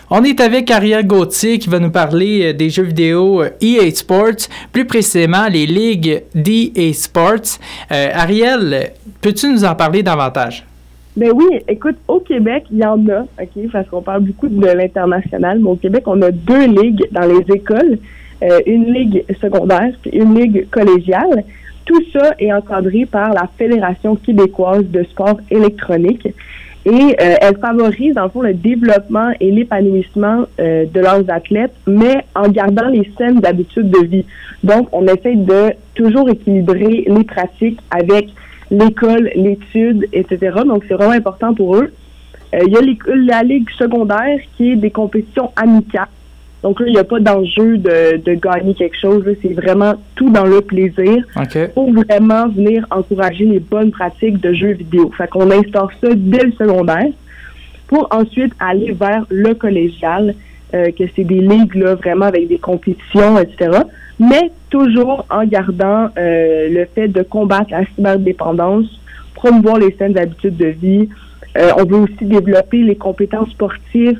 On est avec Ariel Gauthier qui va nous parler des jeux vidéo EA Sports, plus précisément les ligues d'EA Sports. Ariel, peux-tu nous en parler davantage? Ben oui, écoute, au Québec, il y en a, OK, parce qu'on parle beaucoup de l'international, mais au Québec, on a 2 ligues dans les écoles, une ligue secondaire puis une ligue collégiale. Tout ça est encadré par la Fédération québécoise de sport électronique. Et elle favorise, dans le fond, le développement et l'épanouissement de leurs athlètes, mais en gardant les saines habitudes de vie. Donc, on essaie de toujours équilibrer les pratiques avec l'école, l'étude, etc. Donc, c'est vraiment important pour eux. Il y a la ligue secondaire qui est des compétitions amicales. Donc là, il n'y a pas d'enjeu de gagner quelque chose. Là. C'est vraiment tout dans le plaisir pour vraiment venir encourager les bonnes pratiques de jeux vidéo. Fait qu'on instaure ça dès le secondaire pour ensuite aller vers le collégial, que c'est des ligues là, vraiment avec des compétitions, etc. Mais toujours en gardant le fait de combattre la cyberdépendance, promouvoir les saines habitudes de vie. On veut aussi développer les compétences sportives,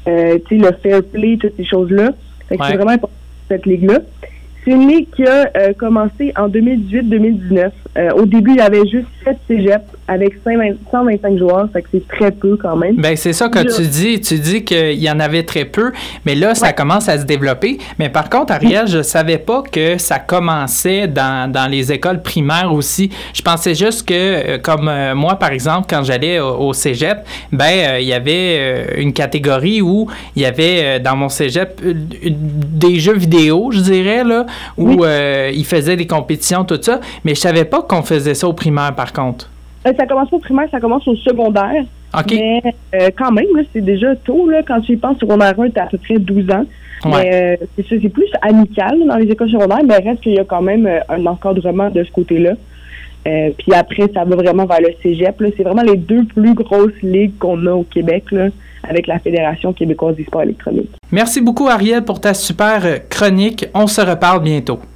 le fair play, toutes ces choses-là. Fait que c'est vraiment important cette ligue-là. C'est une ligue qui a commencé en 2018-2019. Au début, il y avait juste 7 cégeps avec 125 joueurs, fait que c'est très peu quand même. Ben c'est ça que tu dis. Tu dis qu'il y en avait très peu, mais là, ça commence à se développer. Mais par contre, Ariel, je savais pas que ça commençait dans les écoles primaires aussi. Je pensais juste que, comme moi, par exemple, quand j'allais au cégep, il y avait une catégorie où il y avait, dans mon cégep, des jeux vidéo, je dirais, là, où ils faisaient des compétitions, tout ça. Mais je savais pas qu'on faisait ça au primaire, par contre. Ça commence pas au primaire, ça commence au secondaire. OK. Mais quand même, là, c'est déjà tôt. Là, quand tu y penses, secondaire 1, tu as à peu près 12 ans. Mais c'est plus amical là, dans les écoles secondaires, mais reste qu'il y a quand même un encadrement de ce côté-là. Puis après, ça va vraiment vers le cégep. Là. C'est vraiment les 2 plus grosses ligues qu'on a au Québec là, avec la Fédération québécoise des sports électroniques. Merci beaucoup, Ariel, pour ta super chronique. On se reparle bientôt.